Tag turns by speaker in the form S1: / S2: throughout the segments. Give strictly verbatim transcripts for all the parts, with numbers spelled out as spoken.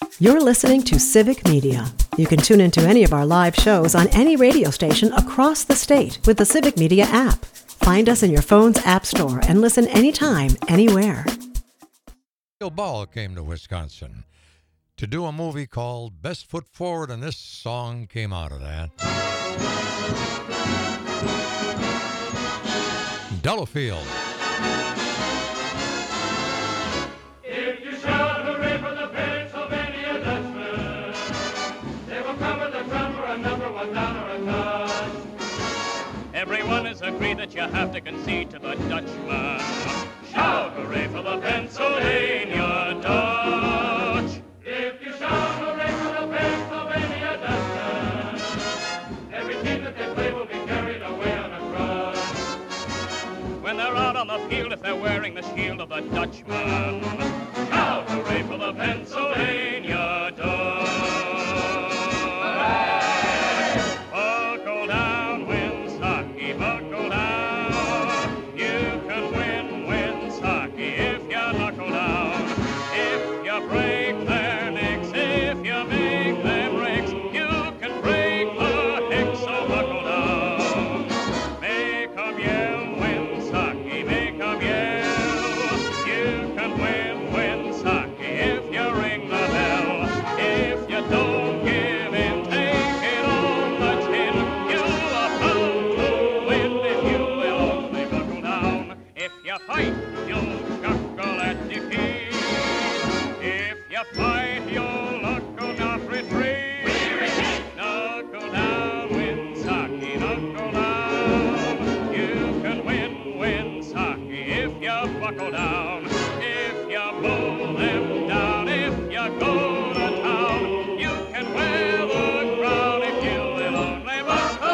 S1: You're listening to Civic Media. You can tune into any of our live shows on any radio station across the state with the Civic Media app. Find us in your phone's app store and listen anytime, anywhere.
S2: Bill Ball came to Wisconsin to do a movie called Best Foot Forward, and this song came out of that. Delafield.
S3: If you shout hooray for the Pennsylvania Dutchman, they will come with a drum for a number one down or a touch. Everyone has agreed that you have to concede to the Dutchman. Shout hooray for the Pennsylvania Dutch. If you shout hooray for the Pennsylvania Dutchman, every team that they play will be carried away on a crutch. When they're out on the field, if they're wearing the shield of the Dutchman, shout hooray for the Pennsylvania Dutch. Buckle down, Winsocki, buckle down. You can win, Winsocki, if you knuckle down. If you break their necks, if you make them wrecks, you can break the heck, so buckle down. Make 'em yell, Winsocki, make 'em yell. You can win, Winsocki, if you ring the bell. If you don't give in, take it on the chin. You are bound to win if you will only buckle down. If you fight, you'll chuckle at defeat. If you fight, you'll knuckle, not retreat. Knuckle down, Winsocki, knuckle down. You can win, Winsocki, if you buckle down. If you mow them down, if you go to town, you can wear the crown if you will only buckle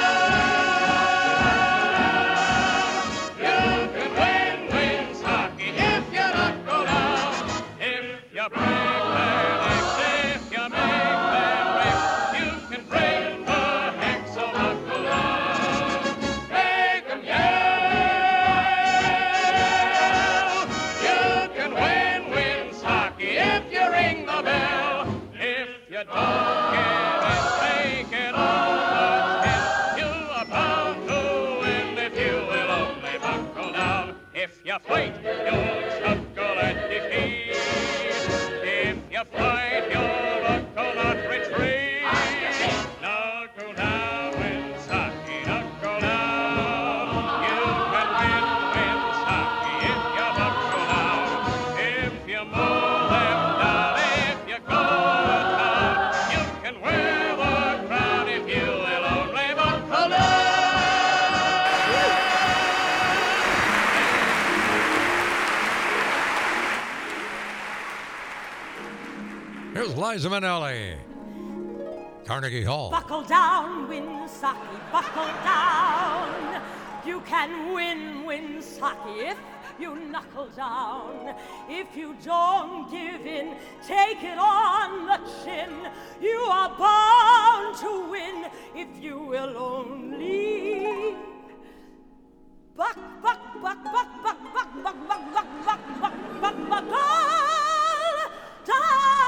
S3: down. You can win, Winsocki, if you knuckle down. If you break their necks, if you make them wrecks, you can break the heck, so buckle down. Make 'em yell. You can win, Winsocki, if you ring the bell. If you don't give in, take it on the chin. You are bound to win if you will only buckle down. If you fight, you'll chuckle at defeat. If you fight, you'll knuckle, not retreat. Knuckle down, Winsocki, knuckle down. You can win, Winsocki, if you buckle down. If you mow them down, if you go to town, you can wear the crown if you will only buckle down.
S2: Here's Liza Minnelli. Carnegie Hall.
S4: Buckle down, Winsocki, buckle down. You can win, Winsocki, if you knuckle down. If you don't give in, take it on the chin. You are bound to win if you will only buck, buck, buck, buck, buck, buck, buck, buck, buck, buck, buck, buck, buckle down.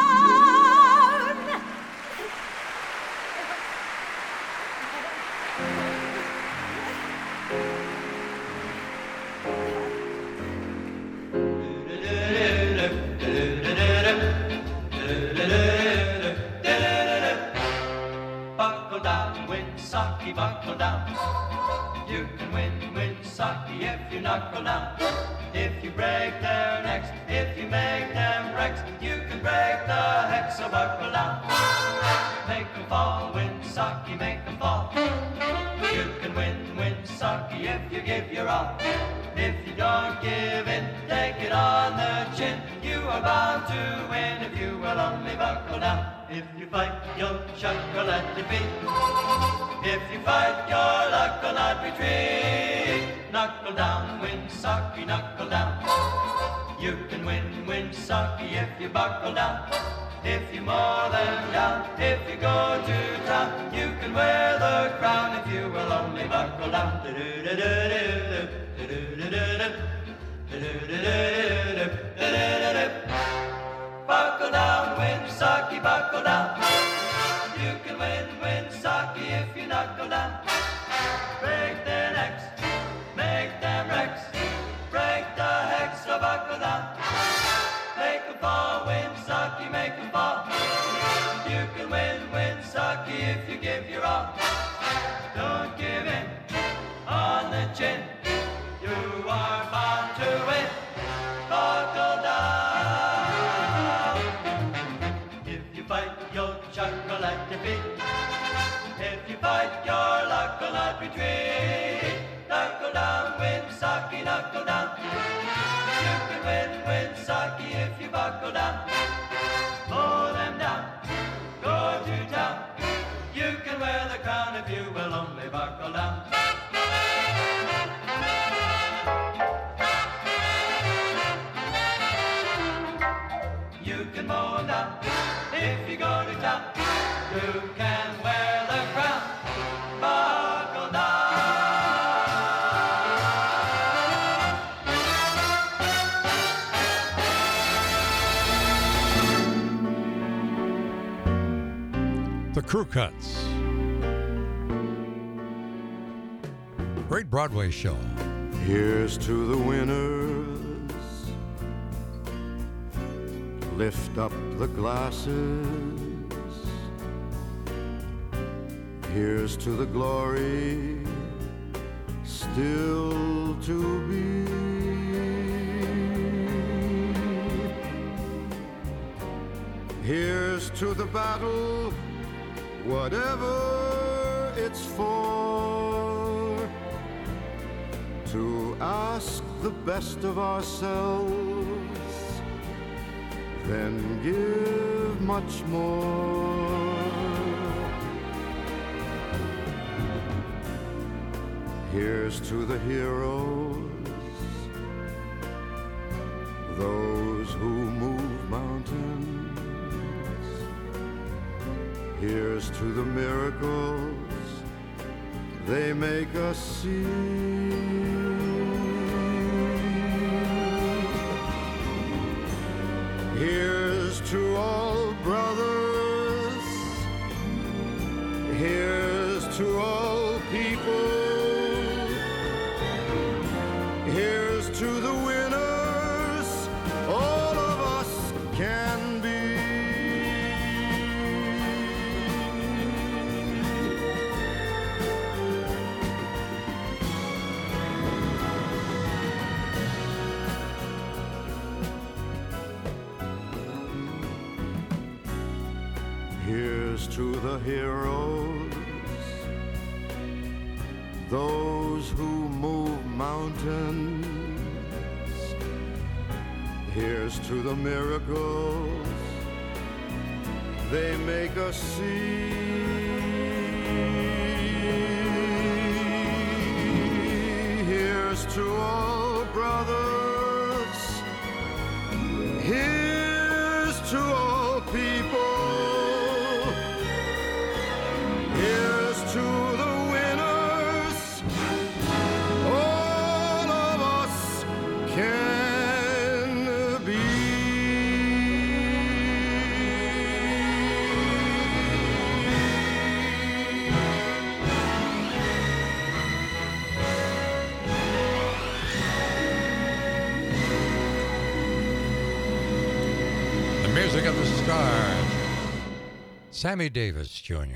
S5: Buckle down, Winsocki, buckle down. You can win, Winsocki, if you knuckle down. If you break their necks, if you make them wrecks, you can break the heck, so buckle down. Make 'em fall, Winsocki, make 'em fall. You can win, Winsocki, if you give your all. If you don't give in, take it on the chin. You are bound to win if you will only buckle down. If you fight, you'll chuckle at defeat. If you fight, your luck will not retreat. Knuckle down, Winsocki, knuckle down. You can win, Winsocki, if you buckle down. If you mow them down, if you go to town, you can wear the crown if you will only buckle down. Buckle down, Winsaki, buckle down. You can win, Winsaki, if you knuckle down. Break their necks, make them wrecks. Break the hex, so buckle down. Make 'em fall, Winsaki, make 'em fall. You can win, Winsaki, if you give your all. Don't give in on the chin. You are bound to win. Buckle down. If you fight, you'll chuckle at defeat. If you fight, your luck will not retreat. Knuckle down, Winsaki, knuckle down. You can win, Winsaki, if you buckle down. Pull them down, go to town. You can wear the crown if you will only buckle down. You can mow them down if you go to town. You can wear the crown. Buckle down.
S2: The Crew Cuts. Great Broadway show.
S6: Here's to the winners. Lift up the glasses. Here's to the glory still to be. Here's to the battle, whatever it's for, to ask the best of ourselves, then give much more. Here's to the heroes, those who move mountains. Here's to the miracles they make us see. Here's to all brothers. Here's to all people. Here's to the winners all of us can be. Here's to the heroes, those who move mountains. Here's to the miracles they make us see. Here's to all brothers. Here's to all people. Here's to the winners all of us can be.
S2: The music of the stars. Sammy Davis Junior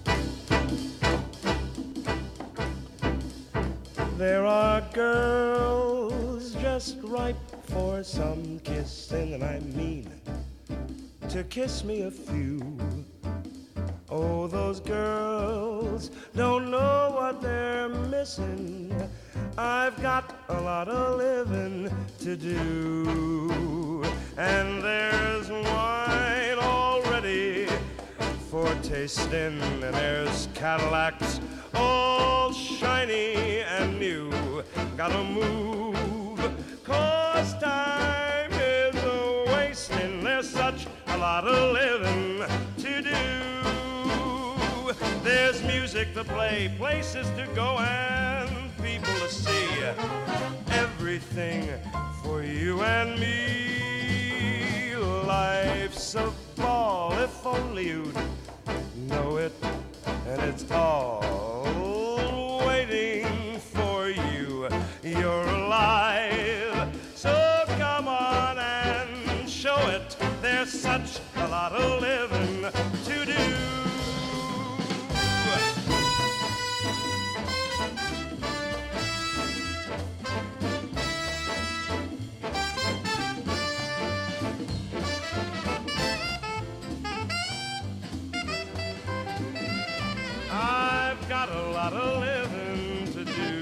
S7: There are girls just ripe for some kissing, and I mean to kiss me a few. Oh, those girls don't know what they're missing. I've got a lot of living to do, and there's wine all ready for tasting, and there's Cadillacs all shiny and new. Gotta move, 'cause time is a-wasting. There's such a lot of living to do. There's music to play, places to go, and people to see. Everything for you and me. life's a ball if only you'd know it, and it's all waiting for you. You're alive, so come on and show it. There's such a lot of living to do. I've got a lot of living to do.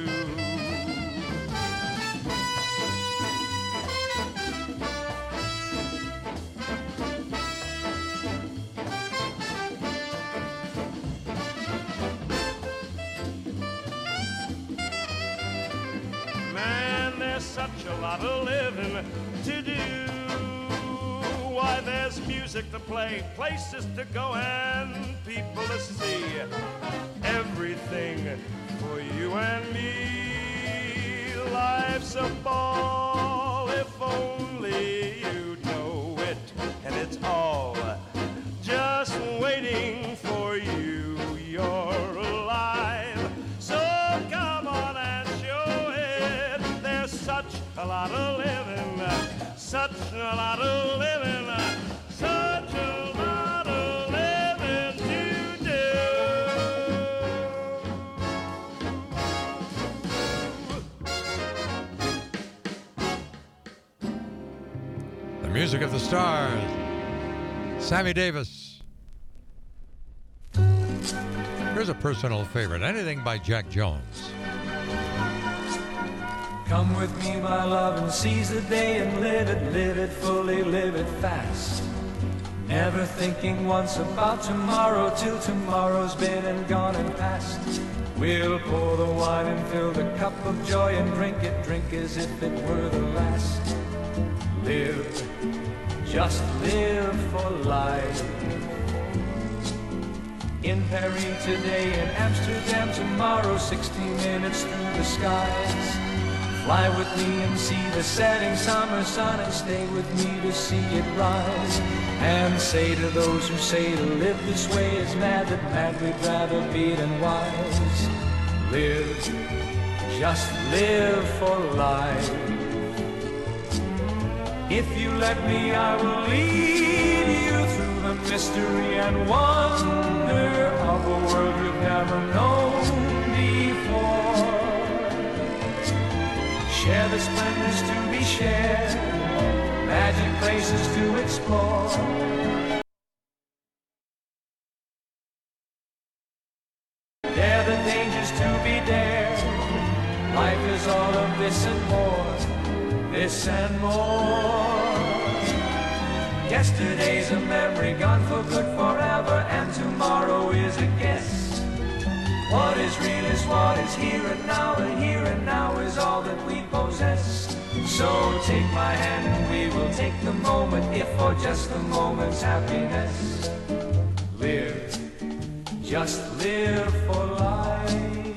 S7: Man, there's such a lot of living to do. Why, there's music to play, places to go, and people to see. Everything for you and me. Life's a ball if only you know it, and it's all just waiting for you. You're alive, so come on and show it. There's such a lot of living, such a lot of living, such a lot of living to do.
S2: The music of the stars. Sammy Davis. Here's a personal favorite. Anything by Jack Jones.
S8: Come with me, my love, and seize the day and live it, live it fully, live it fast. Never thinking once about tomorrow till tomorrow's been and gone and past. We'll pour the wine and fill the cup of joy and drink it, drink as if it were the last. Live, just live for life. In Paris today, in Amsterdam tomorrow, sixty minutes through the skies. Fly with me and see the setting summer sun, and stay with me to see it rise. And say to those who say to live this way is mad, that mad we'd rather be than wise. Live, just live for life. If you let me, I will lead you through the mystery and wonder of a world you've never known before. Share the splendors to be shared, magic places to explore. Dare the dangers to be dared. Life is all of this and more, this and more. Yesterday's a memory gone for good forever, and tomorrow is a guess. What is real is what is here and now, and here and now is all that we possess. So take my hand and we will take the moment, if for just the moment's happiness. Live, just live for life.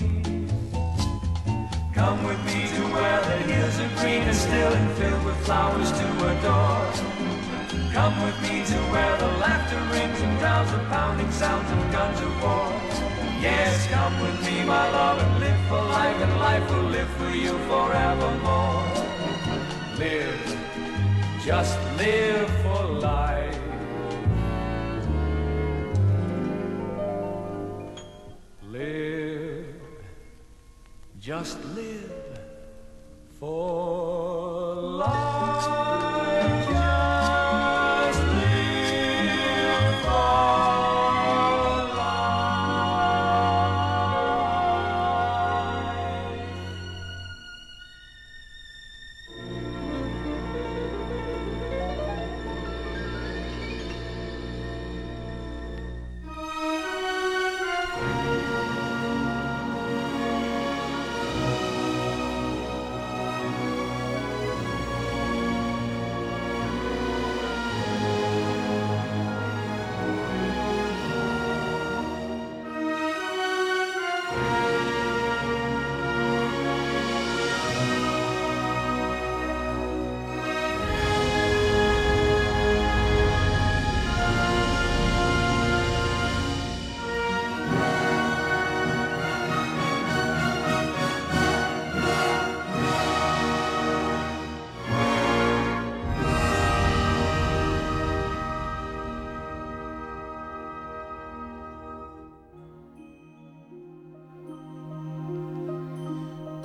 S8: Come with me to where the hills are green and still and filled with flowers to adore. Come with me to where the laughter rings and drowns the pounding sounds of guns of war. Yes, come with me, my love, and live for life, and life will live for you forevermore. Live, just live for life. Live, just live for life. Just live for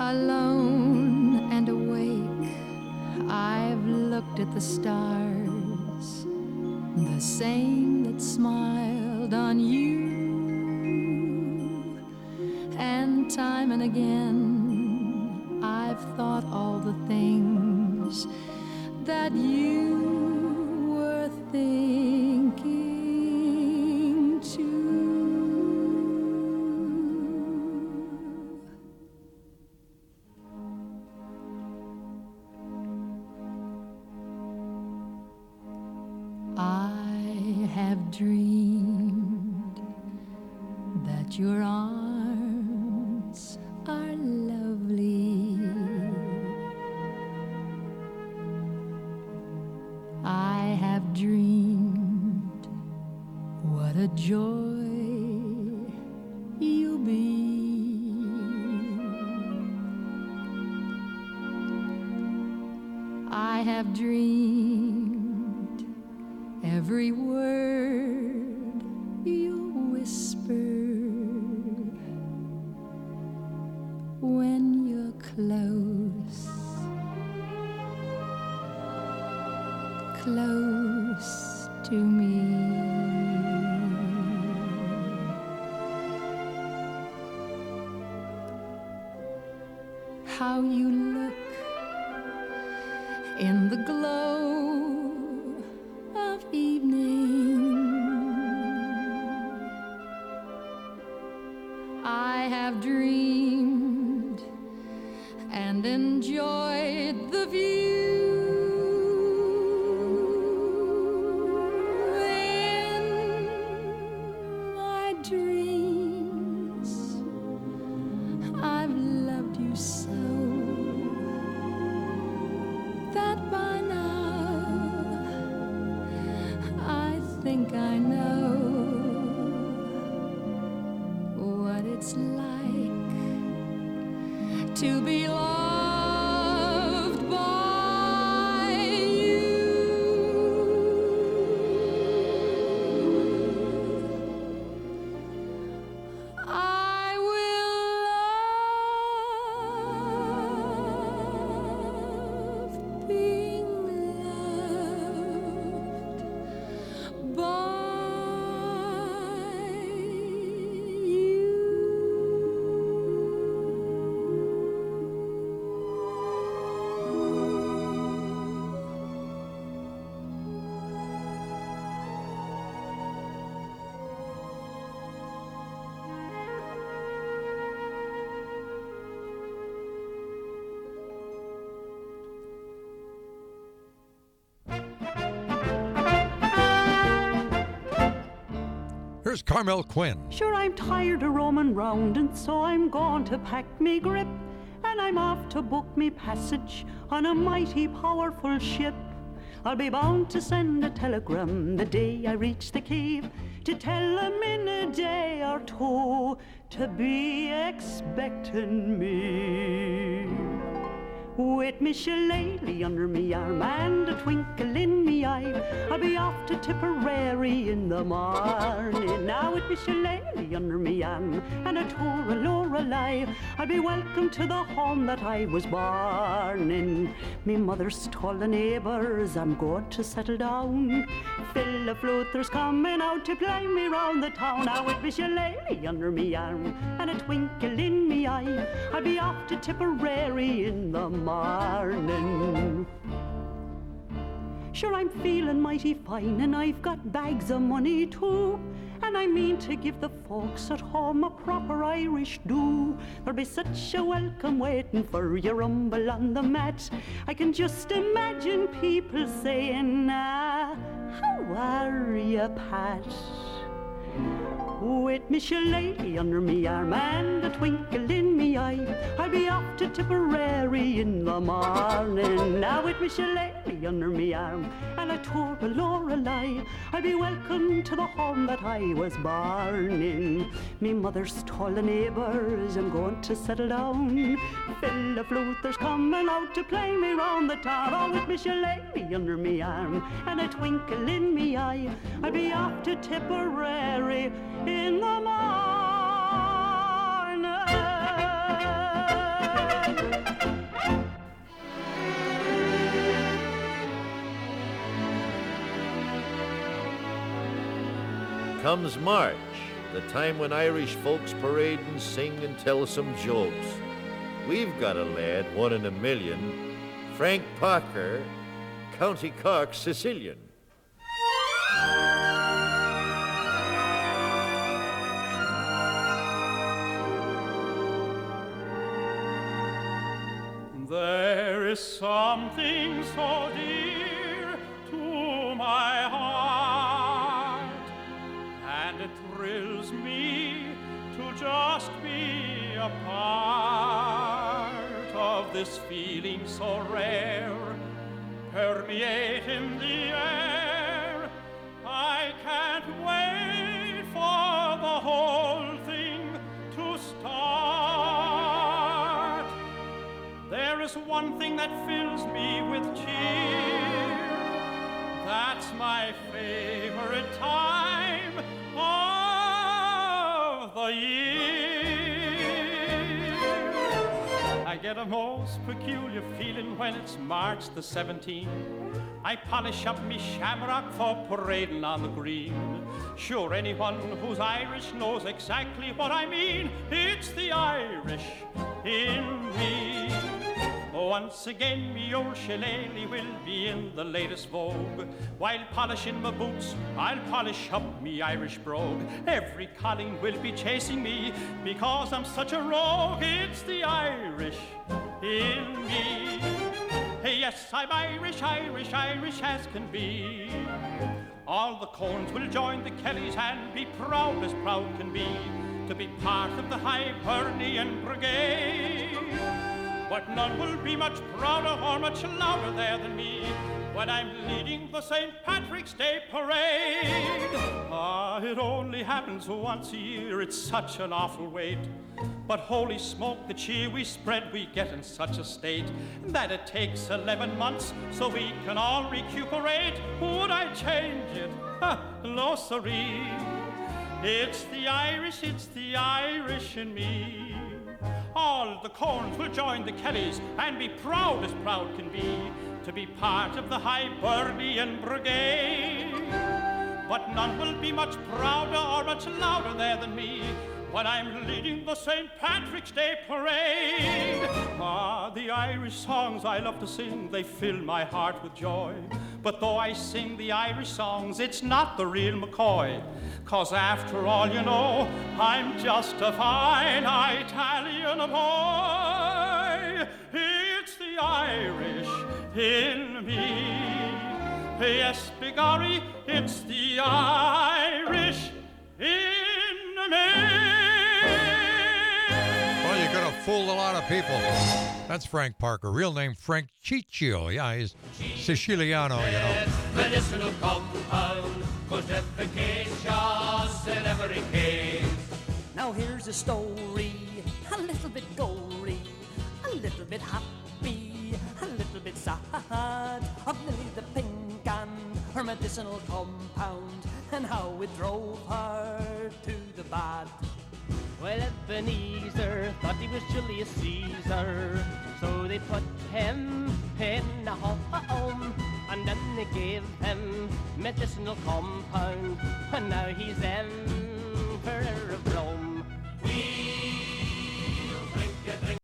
S9: Alone and awake, I've looked at the stars, the same that smiled on you. And time and again, I've thought all the things that you were thinking too. I have dreamed that your arms are lovely. I have dreamed what a joy you'll be. I have dreamed every word you whisper when you're close, close to me. How you look in the glow of evening. I have dreamed and enjoyed the view. In my dreams, I've loved you so that by now I think I know what it's like to be loved by you. I will love being loved by
S2: Here's Carmel Quinn.
S10: Sure, I'm tired of roaming round, and so I'm going to pack me grip, and I'm off to book me passage on a mighty powerful ship. I'll be bound to send a telegram the day I reach the cave, to tell 'em in a day or two to be expecting me. With me shillelagh under me arm and a twinkle in me eye, I'll be off to Tipperary in the morning. Now with me shillelagh under me arm and a tour of Lorelei, I'll be welcome to the home that I was born in. Me mother's told the neighbours I'm going to settle down. Phil of Luther's coming out to play me round the town. Now with me shillelagh under me arm and a twinkle in me eye, I'll be off to Tipperary in the morning. Sure, I'm feeling mighty fine, and I've got bags of money too, and I mean to give the folks at home a proper Irish do. There'll be such a welcome waiting for your rumble on the mat. I can just imagine people saying, ah, how are you, Pat? With me shillelagh under me arm and a twinkle in me eye, I'll be off to Tipperary in the morning. Now with me shillelagh under me arm and a tour of Lorelei, I'll be welcome to the home that I was born in. Me mother's told the neighbours I'm going to settle down. Phil of Luther's coming out to play me round the town. Oh, with me shillelagh under me arm and a twinkle in me eye, I'll be off to Tipperary in the morning.
S11: Comes March, the time when Irish folks parade and sing and tell some jokes. We've got a lad, one in a million, Frank Parker, County Cork Sicilian.
S3: There is something so dear to my heart, and it thrills me to just be a part of this feeling so rare, permeating the air. I can't wait for the whole thing to start. There is one thing that fills me with cheer. That's my favorite time of the year. I get a most peculiar feeling when it's March the seventeenth. I polish up me shamrock for parading on the green. Sure, anyone who's Irish knows exactly what I mean. It's the Irish in me. Once again, me old shillelagh will be in the latest vogue. While polishing my boots, I'll polish up me Irish brogue. Every colleen will be chasing me because I'm such a rogue. It's the Irish in me. Yes, I'm Irish, Irish, Irish as can be. All the Corns will join the Kellys and be proud as proud can be to be part of the Hibernian Brigade. But none will be much prouder or much louder there than me when I'm leading the Saint Patrick's Day Parade. Ah, it only happens once a year, it's such an awful wait. But holy smoke, the cheer we spread, we get in such a state that it takes eleven months so we can all recuperate. Would I change it? Ha, no siree. It's the Irish, it's the Irish in me. All the Corns will join the Kellys and be proud as proud can be to be part of the Hibernian Brigade. But none will be much prouder or much louder there than me when I'm leading the Saint Patrick's Day Parade. Ah, the Irish songs I love to sing, they fill my heart with joy. But though I sing the Irish songs, it's not the real McCoy. 'Cause after all, you know, I'm just a fine Italian boy. It's the Irish in me. Yes, bigorry, it's the Irish in me.
S2: Well, you're going to fool a lot of people. That's Frank Parker. Real name, Frank Ciccio. Yeah, he's Siciliano, you know.
S5: Medicinal compound, good efficacious in every case.
S12: Now here's a story, a little bit gory, a little bit happy, a little bit sad, of Lily the Pink and her medicinal compound, and how it drove her to the bad.
S13: Well, Ebenezer thought he was Julius Caesar, so they put him in a home, and then they gave him medicinal compound, and now he's Emperor of Rome.
S5: We'll drink a drink.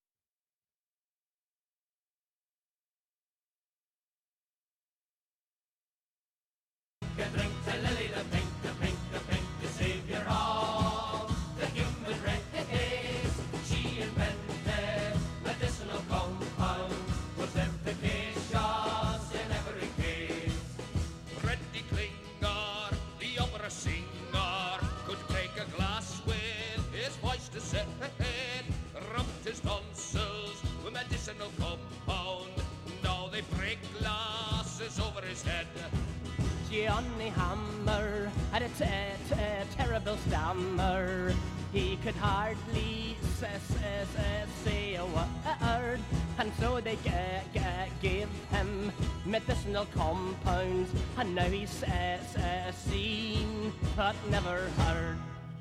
S5: A drink to Lily the Pink, the Pink, the Pink, the savior of the human race. She invented medicinal compound, was efficacious in every case.
S14: Freddie Klinger, the opera singer, could break a glass with his voice to say, rubbed his tonsils with medicinal compound. Now they break glasses over his head.
S13: Johnny Hammer had a, t- t- terrible stammer. He could hardly s- s- s- say a word, and so they g- g- gave him medicinal compounds, and now he's uh, uh, seen but never heard.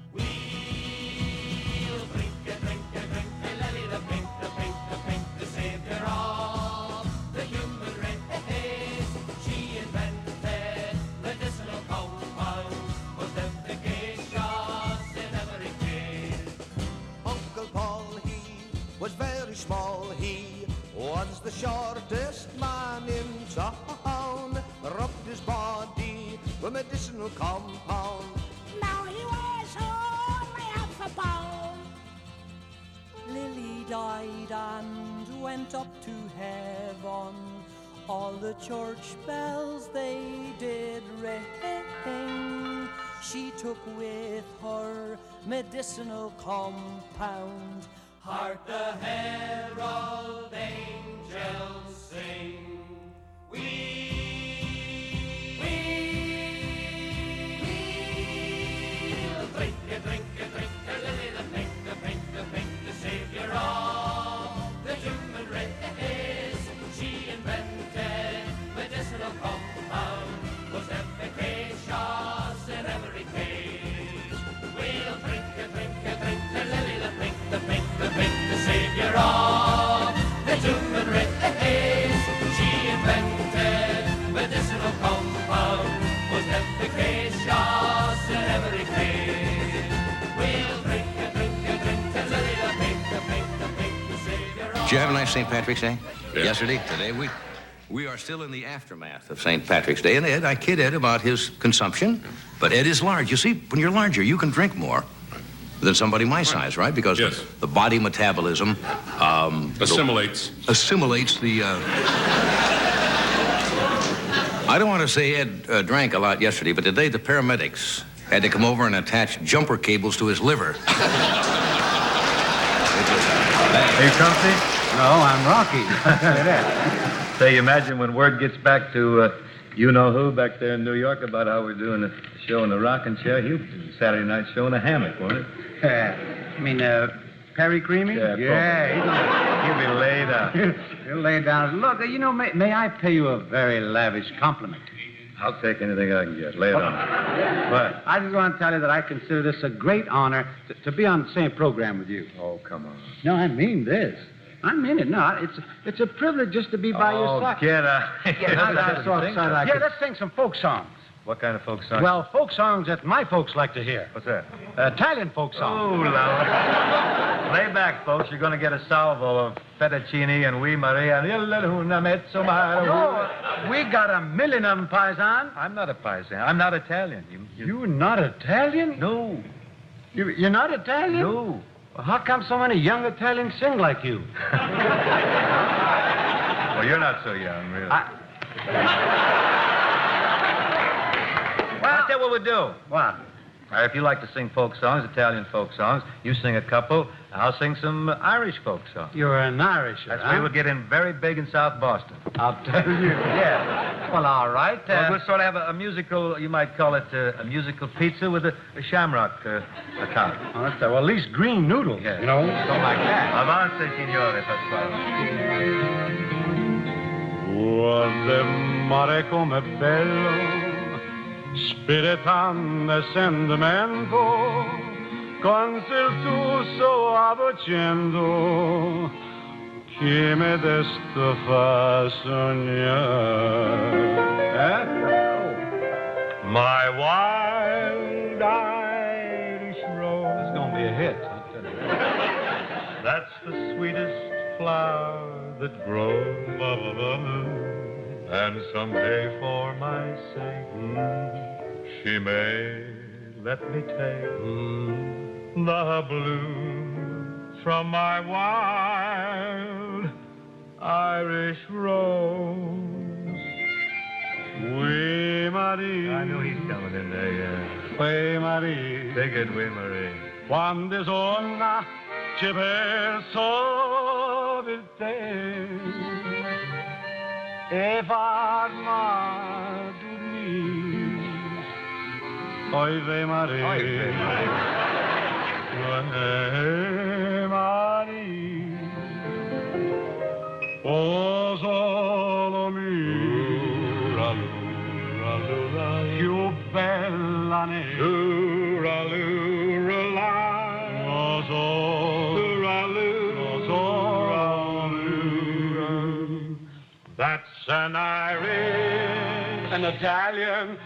S5: We'll drink a drink a drink a Lily the Pink, the Pink, the Pink, the savior of the human race. She invented medicinal compound, was efficacious
S12: medicinal compound. Now he was only half a pound. Lily died and went up to heaven. All the church bells they did ring. She took with her medicinal compound.
S5: Hark the herald angels sing. We, we, we'll drink a drink a drink a lily, the pink, the pink, the pink, the savior of the human race. She invented medicinal compound, was efficacious in every case. We'll drink a drink a drink a lily, the pink, the pink, the pink, the savior of the human race. She invented medicinal compound, was efficacious in every case. We'll drink a drink a drink a lily, the pink, the pink, the pink, the savior of.
S15: Did you have a nice Saint Patrick's Day? Yeah. Yesterday, today, we we are still in the aftermath of Saint Patrick's Day. And Ed, I kid Ed about his consumption, but Ed is large. You see, when you're larger, you can drink more than somebody my size, right? Because
S16: yes.
S15: the body metabolism um,
S16: assimilates
S15: the, assimilates the. Uh... I don't want to say Ed uh, drank a lot yesterday, but today the paramedics had to come over and attach jumper cables to his liver.
S17: Are you comfy? No, I'm Rocky. Say, imagine when word gets back to uh, you-know-who back there in New York about how we're doing the show in the rocking chair. He'll do Saturday night show in a hammock, won't it?
S18: Uh, you mean, uh, Perry Creamy?
S17: Yeah,
S18: yeah
S17: he'll, he'll be laid out.
S18: He'll lay down. Look, you know, may, may I pay you a very lavish compliment?
S17: I'll take anything I can get. Lay it on.
S18: But I just want to tell you that I consider this a great honor to, to be on the same program with you.
S17: Oh, come on.
S18: No, I mean this. I mean it. No, it's it's a privilege just to be by
S17: oh,
S18: your side.
S17: Get out.
S18: Yeah, I, I so excited I
S17: Yeah,
S18: could... let's sing some folk songs.
S17: What kind of folk songs?
S18: Well, folk songs that my folks like to hear.
S17: What's that?
S18: Uh, Italian folk songs.
S17: Oh, Lord. Lay back, folks. You're going to get a salvo of fettuccine and we Maria and il una mezzo mare.
S18: No, we got a million of them, paisan.
S17: I'm not a paisan. I'm not Italian. You, you...
S18: You're not Italian?
S17: No.
S18: You, you're not Italian?
S17: No.
S18: Well, how come so many young Italians sing like you?
S17: Well, you're not so young, really.
S18: I...
S17: Well, I'll tell you what we'll do.
S18: What?
S17: Uh, if you like to sing folk songs, Italian folk songs, you sing a couple, I'll sing some Irish folk songs.
S18: You're an Irisher,
S17: That's
S18: huh?
S17: where we'll get in very big in South Boston.
S18: I'll tell you.
S17: Yeah.
S18: Well, all right. Uh...
S17: Well, we'll sort of have a, a musical, you might call it uh, a musical pizza with a, a shamrock uh, account.
S18: Oh, that's well, at least green noodles,
S17: yeah.
S18: you know, something like that.
S17: Avance, signore, per
S6: Guarda mare come bello, spiritando e sentimento, con il tuo abbracendo, che mi desta fa sognare. Eh? My wild Irish rose.
S18: It's gonna be a hit.
S6: That's the sweetest flower that grows. And someday for my sake, mm, she may let me take mm, the bloom from my wild Irish rose. Oui, Marie.
S17: I knew he's coming in there, yeah.
S6: Oui, Marie.
S17: Take it, oui, Marie.
S6: Quando sonna ci penso per te e farma dormire. Oi, ve Marie.
S17: Oi, ve Marie.
S6: Oi, Marie. Oh, solo mia, lura, lura, più bella nera. Lura, lura, la. Oh, so, lura, lura, so, lura. That's an Irish, an Italian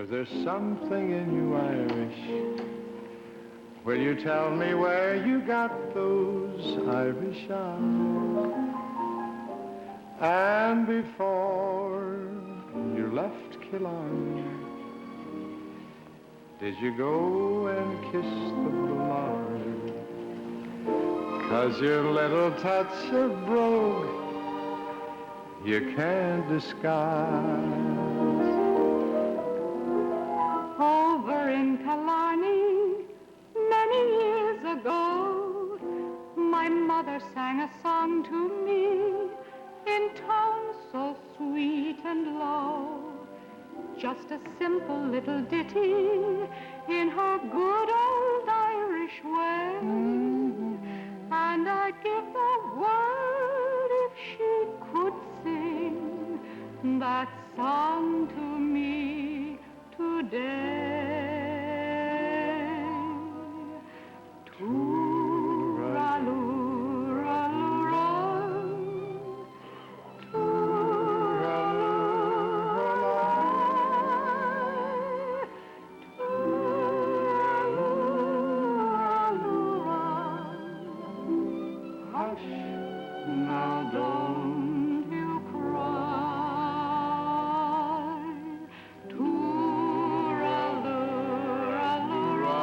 S6: 'cause there's something in you Irish. Will you tell me where you got those Irish eyes? And before you left Killarney, did you go and kiss the Blarney? 'Cause your little touch of brogue you can't disguise.
S16: Over in Killarney, many years ago, my mother sang a song to me in tones so sweet and low. Just a simple little ditty in her good old Irish way. And I'd give the world if she could sing that song to me today. Now don't you cry. Tooraloo-ra-loo-ra,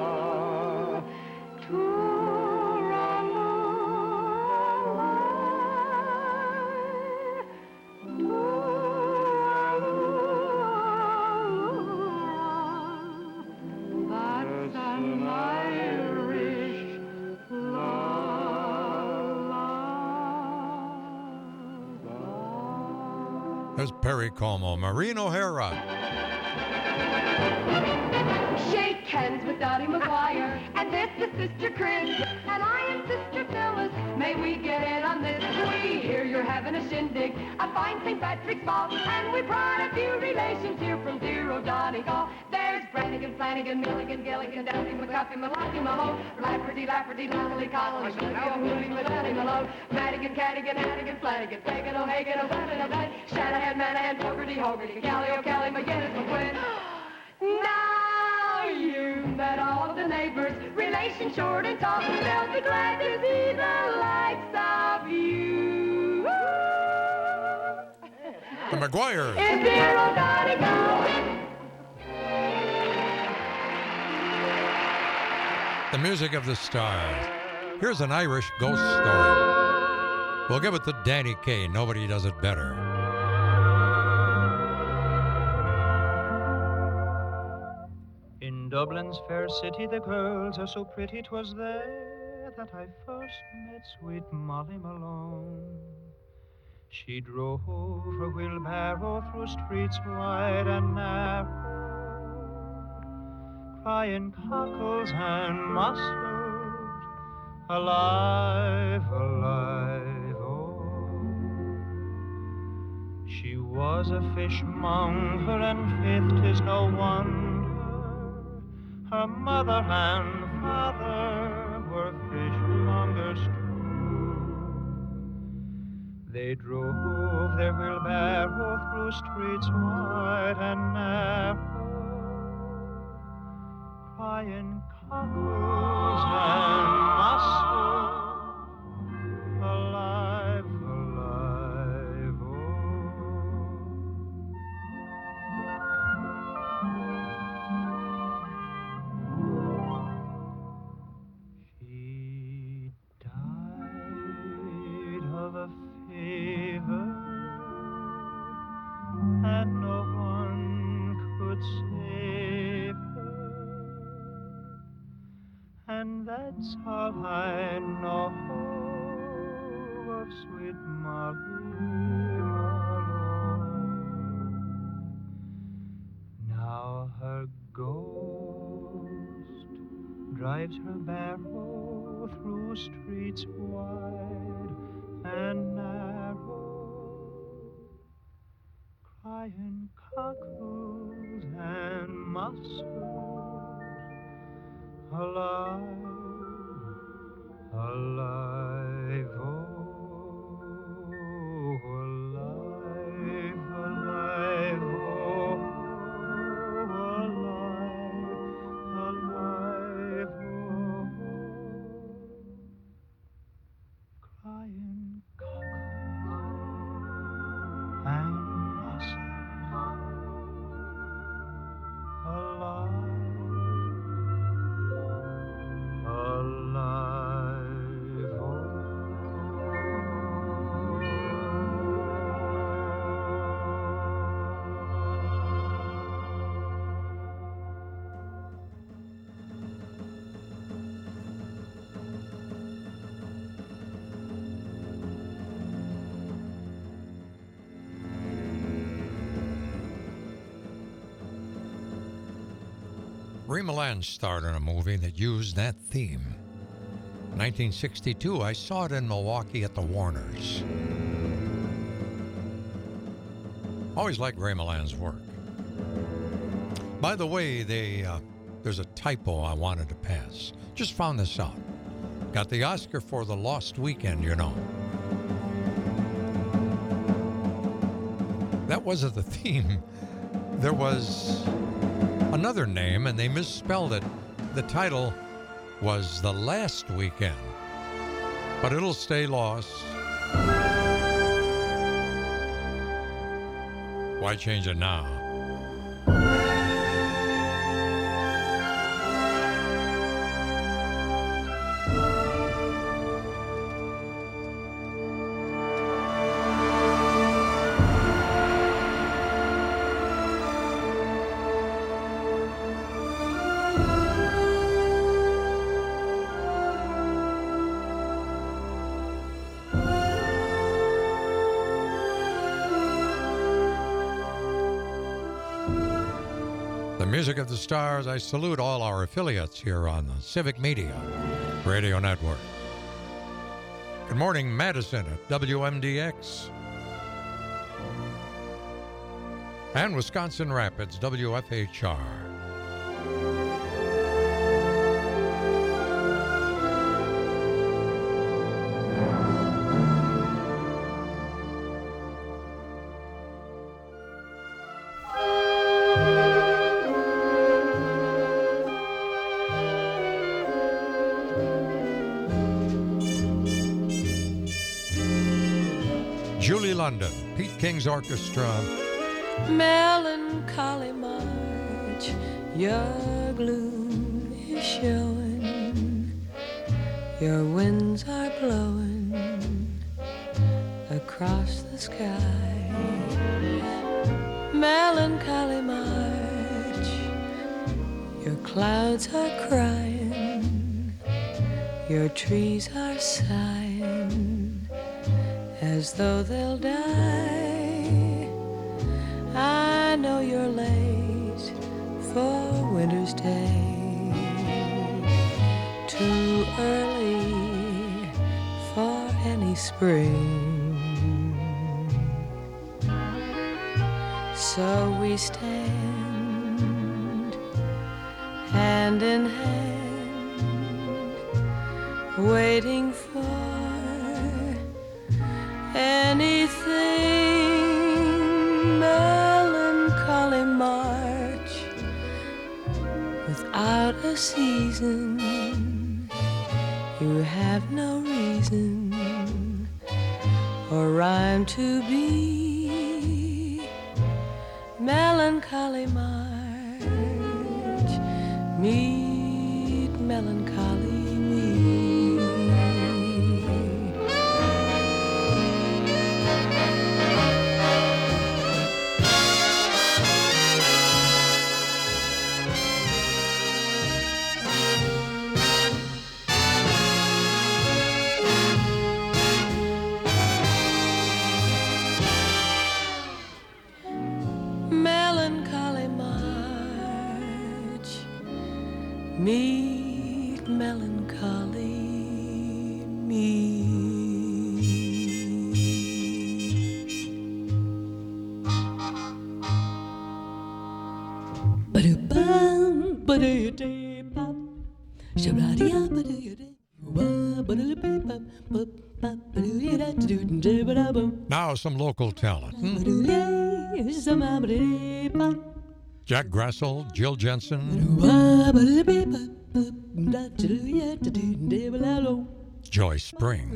S16: tooraloo-ra-loo-ra. That's an Irish
S2: There's Perry Como, Maureen O'Hara.
S19: Shake hands with Dottie McGuire, and this is Sister Chris, and I am Sister Phyllis. May we get in on this? We hear you're having a shindig, a fine Saint Patrick's ball, and we brought a few relations here from dear O'Donegal. There's Brannigan, Flanagan, Milligan, Gilligan, Duffy, McCuffy, Malachi, Malone, Lafferty, Lafferty, Lally, Connolly, Schlickio, Moody, Maloney, Malone, Madigan, Cadigan, Hannigan, Flanagan, Fagan, O'Hagan, O'Bannon, O'Bannon, Shanahan, Manahan, Fogarty, Hogarty, Kelly, O'Kelly, McGinnis, McQuinn. Now you've met all of the neighbors, relations short and tall, they'll be glad to see the likes of you.
S2: The McGuire.
S19: It's dear O'Donegal.
S2: The music of the stars. Here's an Irish ghost story. We'll give it to Danny Kaye. Nobody does it better.
S8: In Dublin's fair city, the girls are so pretty. 'Twas there that I first met sweet Molly Malone. She drove her wheelbarrow through streets wide and narrow, crying cockles and mussels, alive, alive, oh. She was a fishmonger, and faith 'tis no wonder her mother and father were fishmongers too. They drove their wheelbarrow through streets wide and narrow, crying cockles and mussels, alive, alive, oh. She died of a fever, and no one could save her, and that's all I know of sweet Molly Malone. Now her ghost drives her barrow through streets wide and narrow, crying cockles and mussels, alive, alive, oh, alive, alive, oh,
S2: Rima Land starred in a movie that used that theme. nineteen sixty-two, I saw it in Milwaukee at the Warners. Always liked Rima Land's work. By the way, they, uh, there's a typo I wanted to pass. Just found this out. Got the Oscar for The Lost Weekend, you know. That wasn't the theme. There was another name, and they misspelled it. The title was The Last Weekend, but it'll stay lost. Why change it now? Music of the Stars. I salute all our affiliates here on the Civic Media Radio Network. Good morning, Madison at W M D X. And Wisconsin Rapids, W F H R. Julie London, Pete King's Orchestra.
S20: Melancholy March, your gloom is showing, your winds are blowing across the sky. Melancholy March, your clouds are crying, your trees are sighing as though they'll die. I know you're late for winter's day, too early for any spring. So we stand hand in hand, waiting for anything. Melancholy March without a season, you have no reason or rhyme to be. Melancholy March, meet melancholy me. Meet melancholy me.
S21: Ba-do-bum, ba-do-ya-dee-bop, shabba-dee-ya-ba-do-ya-dee, wa-ba-do-ya-dee-bop, ba-ba-do-ya-da-do-do-do-ba-da-bum.
S2: Now some local talent. Hmm? Jack Grassel, Jill Jensen. Joy Spring.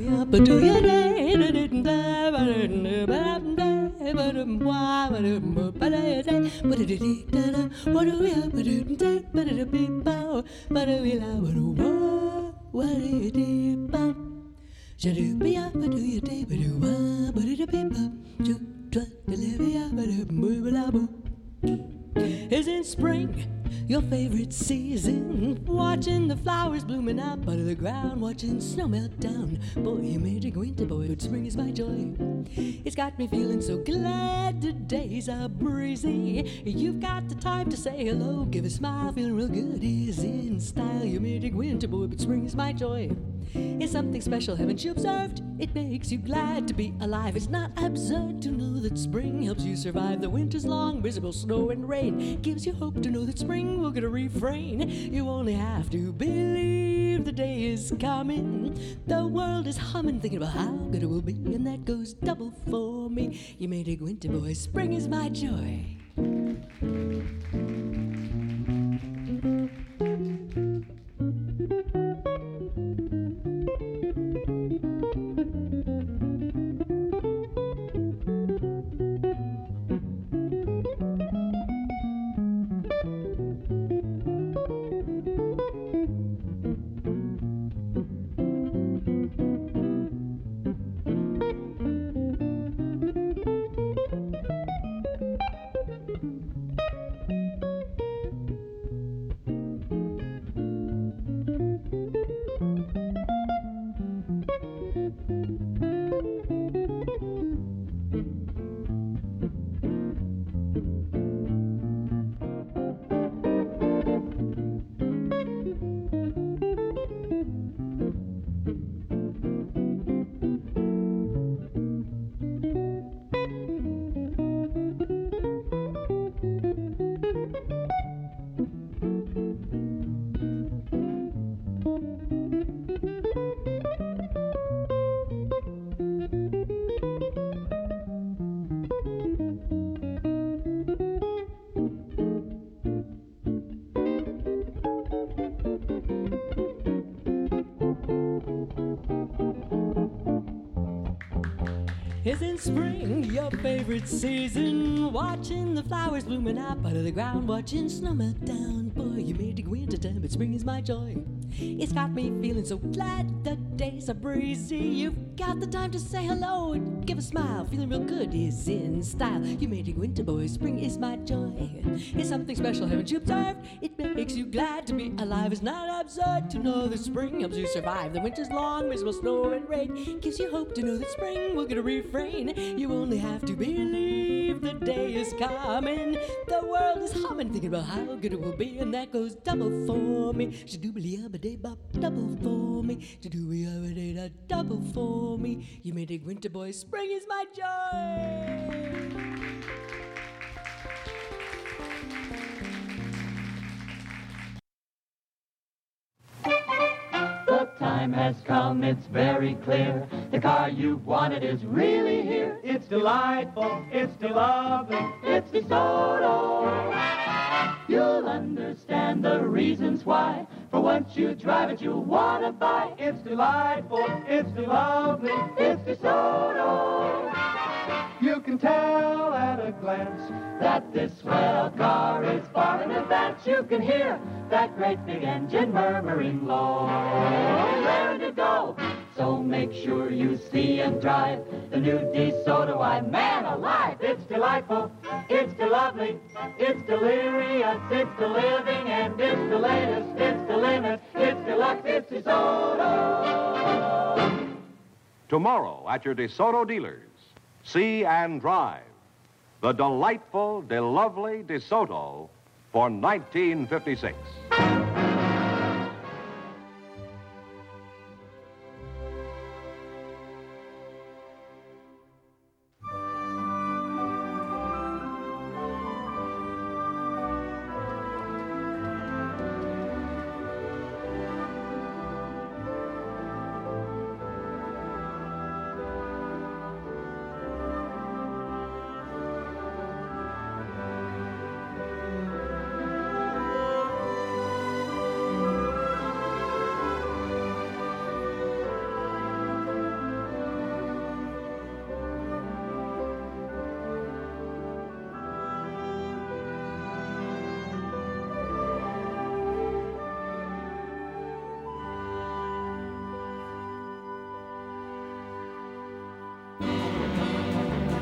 S21: Is it spring?
S20: your favorite season. Watching the flowers blooming up out of the ground, watching snow melt down. Boy, you made a winter boy, but spring is my joy. It's got me feeling so glad today's a breezy. You've got the time to say hello, give a smile, feeling real good. Is in style, you made a winter boy, but spring is my joy. It's something special, haven't you observed? It makes you glad to be alive. It's not absurd to know that spring helps you survive the winter's long, miserable snow and rain. Gives you hope to know that spring will get a refrain. You only have to believe the day is coming. The world is humming, thinking about how good it will be, and that goes double for me. You made a winter boy, spring is my joy. Isn't spring your favorite season? Watching the flowers blooming up out of the ground, watching snow melt down. Boy, you made it winter time, but spring is my joy. It's got me feeling so glad the days are breezy. You've got the time to say hello and give a smile, feeling real good is in style. You made it winter, boy, spring is my joy. It's something special, haven't you observed? It makes you glad to be alive. It's not absurd to know that spring helps you survive the winter's long, miserable snow and rain. Gives you hope to know that spring will get a refrain. You only have to believe the day is coming. The world is humming, thinking about how good it will be, and that goes double for me. Shadoobly-yabba-day-bop, double for me. Shadoobly-yabba-day-da, double for me. You made a winter boy, spring is my joy.
S5: The time has come, it's very clear. The car you've wanted is really here. It's delightful, it's lovely, it's DeSoto. You'll understand the reasons why. For once you drive it, you'll want to buy. It's delightful, it's lovely, it's DeSoto. You can tell at a glance that this swell car is far in advance. You can hear that great big engine murmuring low, raring to go. So make sure you see and drive the new DeSoto. Why, man alive, it's delightful, it's lovely, it's delirious, it's the living, and it's the latest, it's the limit, it's deluxe, it's DeSoto.
S1: Tomorrow at your DeSoto dealers, see and drive the delightful, de-lovely DeSoto for nineteen fifty-six.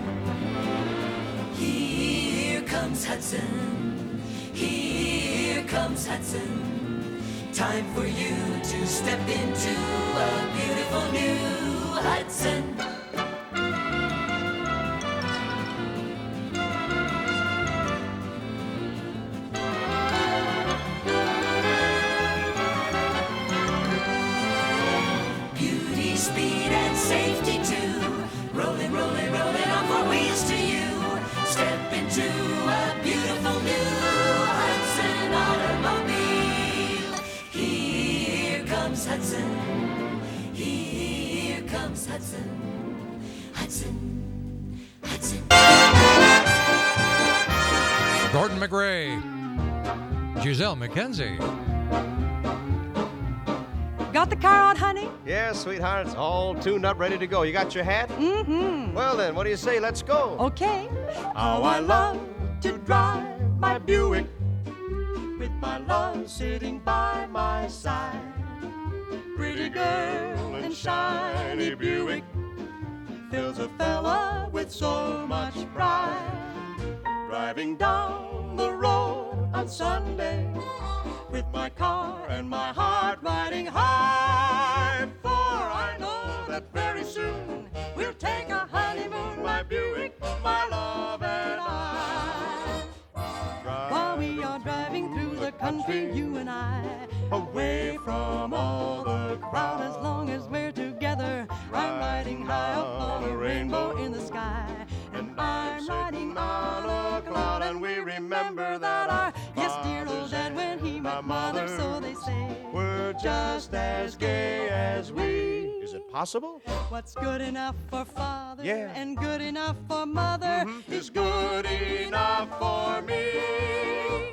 S20: Hudson, here
S8: comes Hudson. Time for you to step into a beautiful new Hudson. Beauty, speed, and safety too. Rolling, rolling, rolling on four wheels to you. Step into a beautiful new Hudson automobile. Here comes Hudson. Here comes Hudson. Hudson. Hudson.
S2: Gordon McRae. Giselle McKenzie.
S4: Got the car on, honey?
S22: Yeah, sweetheart, it's all tuned up, ready to go. You got your hat?
S4: Mm-hmm.
S22: Well then, what do you say? Let's go.
S4: Okay.
S22: How I love
S4: to drive
S22: my Buick with my love sitting by my side. Pretty girl and shiny Buick fills a fella with so much pride. Driving down the road on Sunday with my car and my heart riding high. For I know that very soon we'll take a honeymoon, my Buick, my love and I.
S4: While we are driving through the country, you and I,
S22: away from all the crowd,
S4: as long as we're together, I'm riding high up on a rainbow in the sky, and I'm riding on a cloud, and we remember that our yes dear old dad when he met mother, so they say
S22: we're just as gay as we. Is it possible?
S4: What's good enough for father
S22: Yeah.
S4: and good enough for mother
S22: Mm-hmm. Is good enough for me.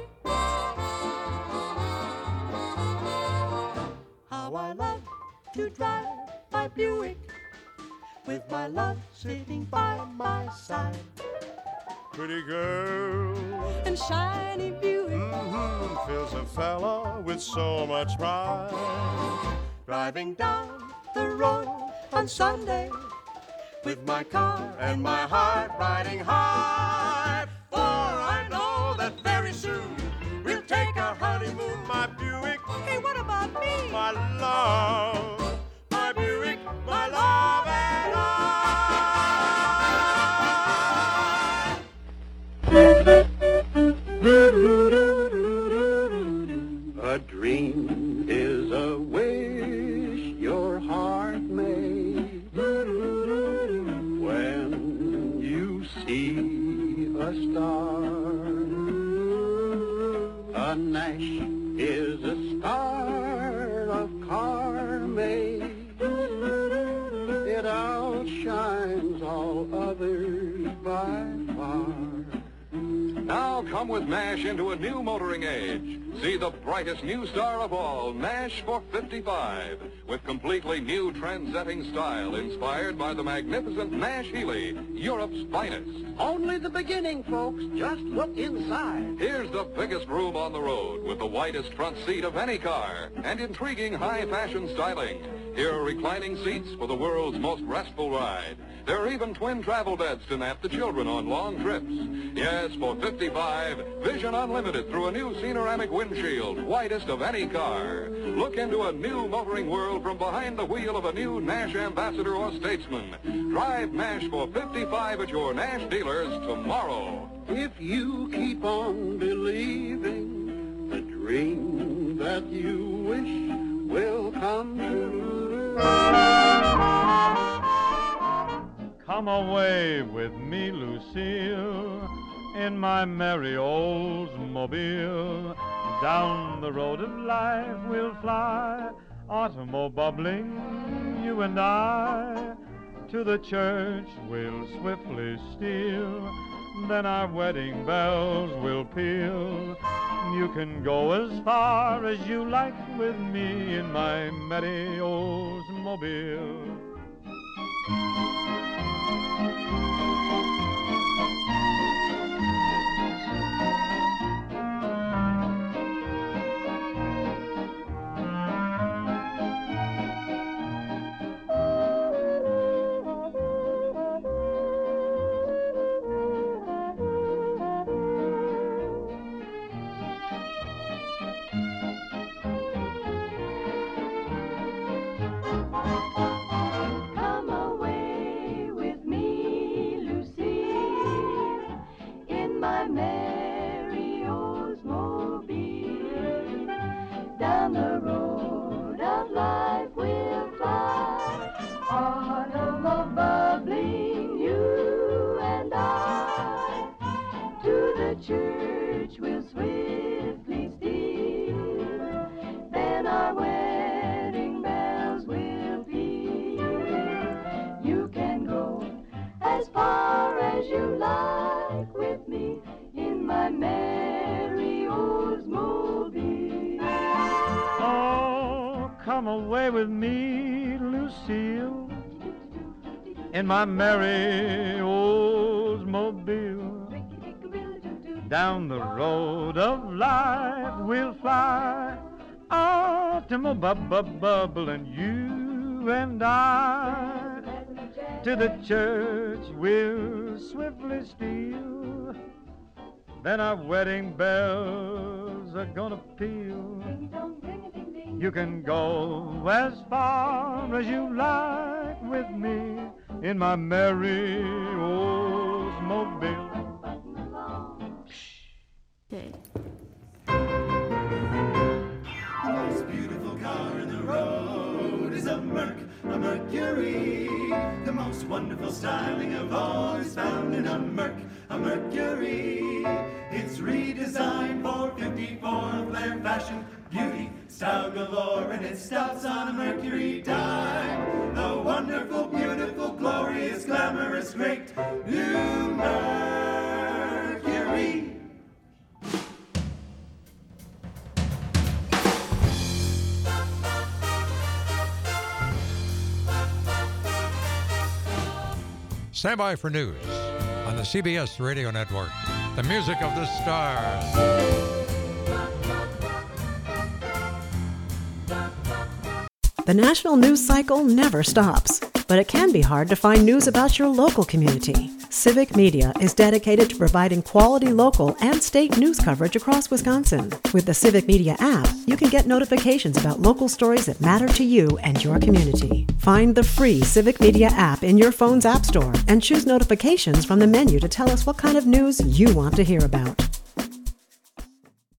S4: How I love to drive my Buick with my love sitting by my side.
S22: Pretty girl
S4: and shiny Buick
S22: mm-hmm, fills a fella with so much pride. Driving down the road on Sunday with my car and my heart riding high. For I know that very soon we'll take our honeymoon, my Buick.
S4: Hey, what about me?
S22: My love, my Buick, my love and I. A dream is a wish your heart made when you see a star. A Nash is a star of car made. It outshines all others by far.
S23: Now come with Nash into a new motoring age. See the brightest new star of all, Nash for fifty-five, with completely new trend-setting style inspired by the magnificent Nash Healey, Europe's finest.
S24: Only the beginning, folks. Just look inside.
S23: Here's the biggest room on the road with the widest front seat of any car and intriguing high-fashion styling. Here are reclining seats for the world's most restful ride. There are even twin travel beds to nap the children on long trips. Yes, for fifty-five, vision unlimited through a new Cenoramic windshield, widest of any car. Look into a new motoring world from behind the wheel of a new Nash Ambassador or Statesman. Drive Nash for fifty-five at your Nash dealers tomorrow.
S24: If you keep on believing, the dream that you wish will come true.
S6: Come away with me, Lucille, in my merry Oldsmobile. Down the road of life we'll fly, automo bubbling, you and I. To the church we'll swiftly steal, then our wedding bells will peal. You can go as far as you like with me in my merry Oldsmobile.
S19: down the road of life we'll fly. Autumn of bubbling, you and I. To the church we'll swiftly steal. Then our wedding bells will peal. You can go as far as you like with me in my merry Oldsmobile.
S6: Oh, come away with me, Lucille, in my merry Oldsmobile. Down the road of life we'll fly. Autumn a bub-bub-bubble and you and I. To the church we'll swiftly steal. Then our wedding bells are gonna peal. You can go as far as you like with me in my merry Oldsmobile.
S7: Okay.
S22: The most beautiful car in the road is a Merc, a Mercury. The most wonderful styling of all is found in a Merc, a Mercury. It's redesigned for fifty-four flair, fashion, beauty, style galore, and it stops on a Mercury dime. The wonderful, beautiful, glorious, glamorous, great new Mercury.
S2: Stand by for news on the C B S Radio Network. The music of the stars.
S9: The national news cycle never stops, but it can be hard to find news about your local community. Civic Media is dedicated to providing quality local and state news coverage across Wisconsin. With the Civic Media app, you can get notifications about local stories that matter to you and your community. Find the free Civic Media app in your phone's app store and choose notifications from the menu to tell us what kind of news you want to hear about.